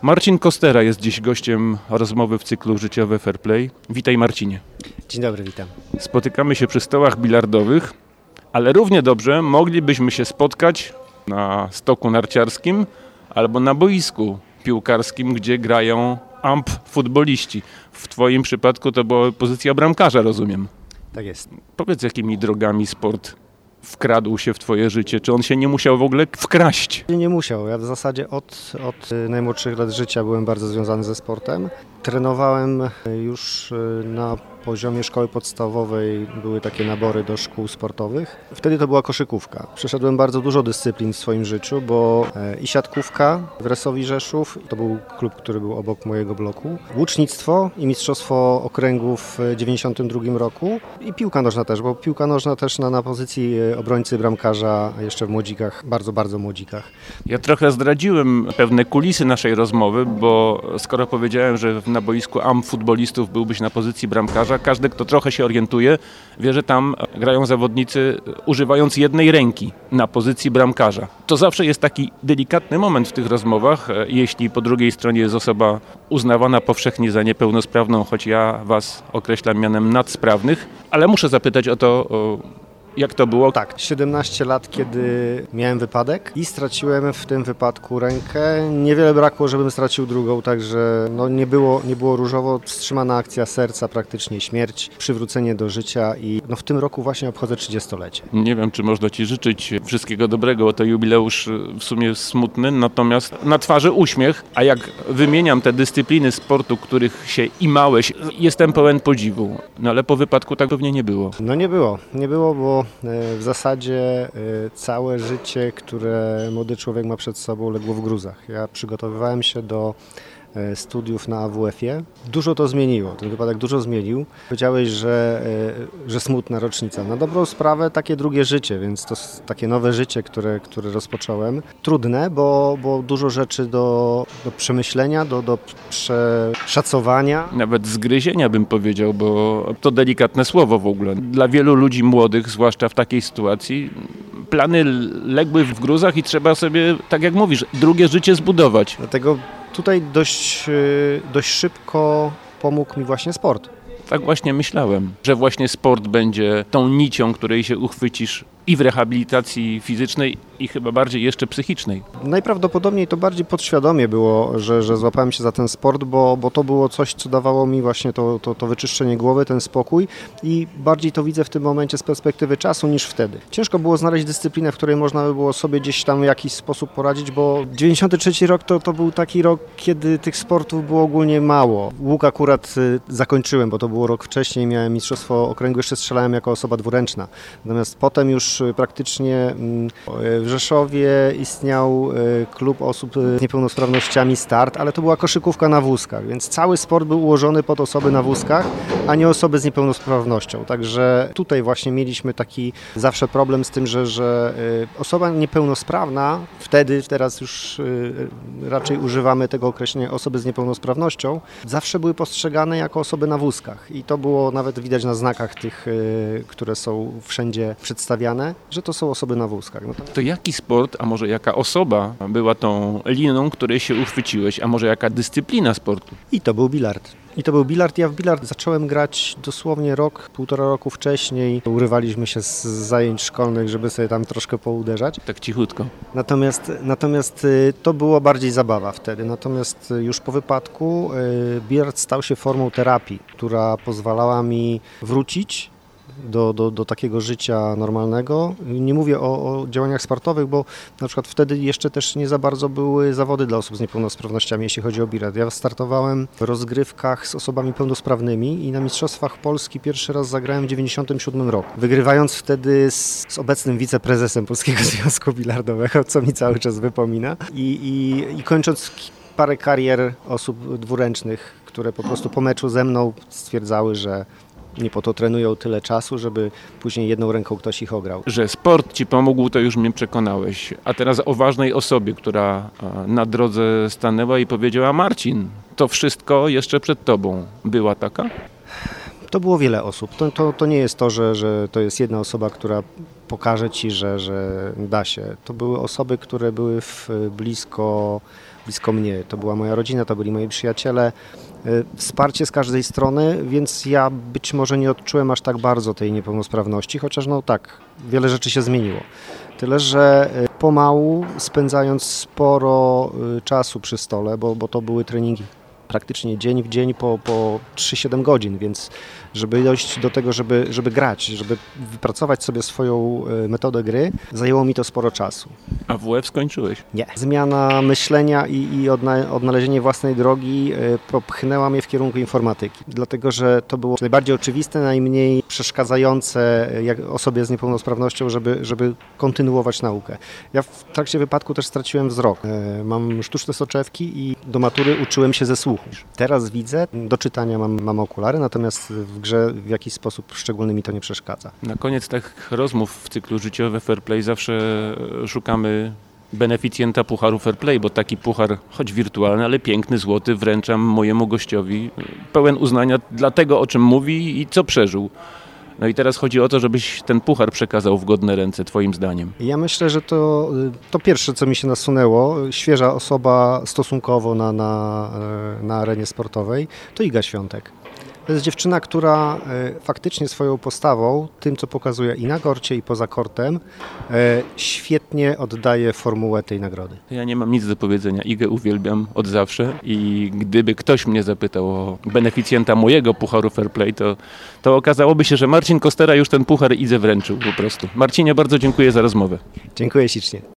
Marcin Kostera jest dziś gościem rozmowy w cyklu Życiowe Fair Play. Witaj, Marcinie. Dzień dobry, witam. Spotykamy się przy stołach bilardowych, ale równie dobrze moglibyśmy się spotkać na stoku narciarskim albo na boisku piłkarskim, gdzie grają futboliści. W twoim przypadku to była pozycja bramkarza, rozumiem. Tak jest. Powiedz, jakimi drogami sport wkradł się w twoje życie? Czy on się nie musiał w ogóle wkraść? Nie musiał. Ja w zasadzie od najmłodszych lat życia byłem bardzo związany ze sportem. Trenowałem już na poziomie szkoły podstawowej, były takie nabory do szkół sportowych. Wtedy to była koszykówka. Przeszedłem bardzo dużo dyscyplin w swoim życiu, bo i siatkówka w Resowi Rzeszów, to był klub, który był obok mojego bloku, łucznictwo i mistrzostwo okręgu w 1992 roku i piłka nożna też, bo piłka nożna też na pozycji obrońcy, bramkarza, a jeszcze w młodzikach, bardzo młodzikach. Ja trochę zdradziłem pewne kulisy naszej rozmowy, bo skoro powiedziałem, że na boisku futbolistów byłbyś na pozycji bramkarza, każdy, kto trochę się orientuje, wie, że tam grają zawodnicy używając jednej ręki na pozycji bramkarza. To zawsze jest taki delikatny moment w tych rozmowach, jeśli po drugiej stronie jest osoba uznawana powszechnie za niepełnosprawną, choć ja was określam mianem nadsprawnych, ale muszę zapytać o to, jak to było? Tak, 17 lat, kiedy miałem wypadek i straciłem w tym wypadku rękę. Niewiele brakło, żebym stracił drugą, także nie było różowo. Wstrzymana akcja serca, praktycznie śmierć, przywrócenie do życia i w tym roku właśnie obchodzę 30-lecie. Nie wiem, czy można ci życzyć wszystkiego dobrego, bo to jubileusz w sumie smutny, natomiast na twarzy uśmiech, a jak wymieniam te dyscypliny sportu, których się imałeś, jestem pełen podziwu. Ale po wypadku tak pewnie nie było. Nie było, bo w zasadzie całe życie, które młody człowiek ma przed sobą, legło w gruzach. Ja przygotowywałem się do studiów na AWF-ie. Dużo to zmieniło, ten wypadek dużo zmienił. Powiedziałeś, że smutna rocznica. Na dobrą sprawę takie drugie życie, więc to takie nowe życie, które rozpocząłem. Trudne, bo dużo rzeczy do przemyślenia, do przeszacowania. Nawet zgryzienia bym powiedział, bo to delikatne słowo w ogóle. Dla wielu ludzi młodych, zwłaszcza w takiej sytuacji, plany legły w gruzach i trzeba sobie, tak jak mówisz, drugie życie zbudować. Dlatego tutaj dość szybko pomógł mi właśnie sport. Tak właśnie myślałem, że właśnie sport będzie tą nicią, której się uchwycisz i w rehabilitacji fizycznej i chyba bardziej jeszcze psychicznej. Najprawdopodobniej to bardziej podświadomie było, że złapałem się za ten sport, bo to było coś, co dawało mi właśnie to wyczyszczenie głowy, ten spokój i bardziej to widzę w tym momencie z perspektywy czasu niż wtedy. Ciężko było znaleźć dyscyplinę, w której można by było sobie gdzieś tam w jakiś sposób poradzić, bo 93 rok to był taki rok, kiedy tych sportów było ogólnie mało. Łuk akurat zakończyłem, bo to było rok wcześniej, miałem mistrzostwo okręgu, jeszcze strzelałem jako osoba dwuręczna. Natomiast potem już praktycznie w Rzeszowie istniał klub osób z niepełnosprawnościami Start, ale to była koszykówka na wózkach, więc cały sport był ułożony pod osoby na wózkach, a nie osoby z niepełnosprawnością. Także tutaj właśnie mieliśmy taki zawsze problem z tym, że osoba niepełnosprawna, teraz już raczej używamy tego określenia osoby z niepełnosprawnością, zawsze były postrzegane jako osoby na wózkach i to było nawet widać na znakach tych, które są wszędzie przedstawiane, że to są osoby na wózkach. To jaki sport, a może jaka osoba była tą liną, której się uchwyciłeś, a może jaka dyscyplina sportu? I to był bilard. Ja w bilard zacząłem grać dosłownie półtora roku wcześniej. Urywaliśmy się z zajęć szkolnych, żeby sobie tam troszkę pouderzać. Tak cichutko. Natomiast to była bardziej zabawa wtedy. Natomiast już po wypadku bilard stał się formą terapii, która pozwalała mi wrócić do takiego życia normalnego. Nie mówię o działaniach sportowych, bo na przykład wtedy jeszcze też nie za bardzo były zawody dla osób z niepełnosprawnościami, jeśli chodzi o bilard. Ja startowałem w rozgrywkach z osobami pełnosprawnymi i na Mistrzostwach Polski pierwszy raz zagrałem w 1997 roku. Wygrywając wtedy z obecnym wiceprezesem Polskiego Związku Bilardowego, co mi cały czas wypomina. I kończąc parę karier osób dwuręcznych, które po prostu po meczu ze mną stwierdzały, że nie po to trenują tyle czasu, żeby później jedną ręką ktoś ich ograł. Że sport ci pomógł, to już mnie przekonałeś. A teraz o ważnej osobie, która na drodze stanęła i powiedziała: Marcin, to wszystko jeszcze przed tobą. Była taka? To było wiele osób. To nie jest to, że to jest jedna osoba, która pokaże ci, że da się. To były osoby, które były blisko blisko mnie. To była moja rodzina, to byli moi przyjaciele. Wsparcie z każdej strony, więc ja być może nie odczułem aż tak bardzo tej niepełnosprawności, chociaż no tak, wiele rzeczy się zmieniło. Tyle, że pomału, spędzając sporo czasu przy stole, bo to były treningi praktycznie dzień w dzień po 3-7 godzin, więc żeby dojść do tego, żeby grać, żeby wypracować sobie swoją metodę gry, zajęło mi to sporo czasu. A WF skończyłeś? Nie. Zmiana myślenia i odnalezienie własnej drogi popchnęła mnie w kierunku informatyki, dlatego że to było najbardziej oczywiste, najmniej przeszkadzające osobie z niepełnosprawnością, żeby kontynuować naukę. Ja w trakcie wypadku też straciłem wzrok. Mam sztuczne soczewki i do matury uczyłem się ze słuchu. Teraz widzę, do czytania mam okulary, natomiast w grze w jakiś sposób szczególny mi to nie przeszkadza. Na koniec tych rozmów w cyklu Życiowe Fair Play zawsze szukamy beneficjenta pucharu Fair Play, bo taki puchar, choć wirtualny, ale piękny, złoty, wręczam mojemu gościowi, pełen uznania dla tego, o czym mówi i co przeżył. No i teraz chodzi o to, żebyś ten puchar przekazał w godne ręce, twoim zdaniem. Ja myślę, że to pierwsze, co mi się nasunęło, świeża osoba stosunkowo na arenie sportowej, to Iga Świątek. To jest dziewczyna, która faktycznie swoją postawą, tym co pokazuje i na korcie, i poza kortem, świetnie oddaje formułę tej nagrody. Ja nie mam nic do powiedzenia. Igę uwielbiam od zawsze i gdyby ktoś mnie zapytał o beneficjenta mojego pucharu Fair Play, to okazałoby się, że Marcin Kostera już ten puchar Idze wręczył po prostu. Marcinie, bardzo dziękuję za rozmowę. Dziękuję ślicznie.